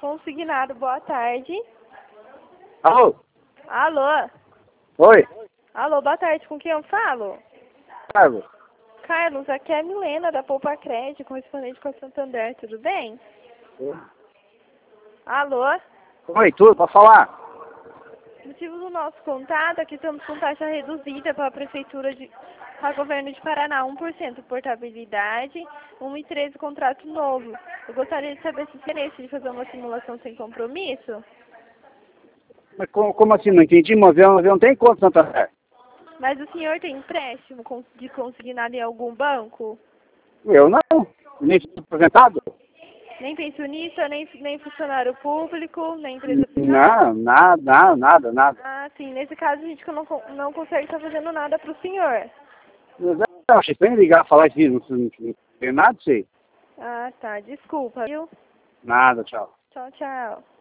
Consignado, boa tarde. Alô? Alô? Oi? Alô, boa tarde, com quem eu falo? Carlos? Carlos, aqui é a Milena da Poupa Crédito, correspondente com a Santander, tudo bem? Alô? Oi, tudo? Pode falar? O motivo do nosso contato é que estamos com taxa reduzida para a Prefeitura para o Governo de Paraná, 1% portabilidade, 1,13 contrato novo. Eu gostaria de saber se interesse de fazer uma simulação sem compromisso. Mas como assim? Não entendi, mas eu não tenho conta Santander. Mas o senhor tem empréstimo de consignado em algum banco? Eu não. Nem fui apresentado? Nem pensionista, nem funcionário público, nem empresa privada? Não, nada. Ah, sim. Nesse caso, a gente não consegue estar fazendo nada para o senhor. Eu achei bem ligar falar isso, não tem nada disso aí. Ah, tá. Desculpa, viu? Nada, tchau. Tchau, tchau.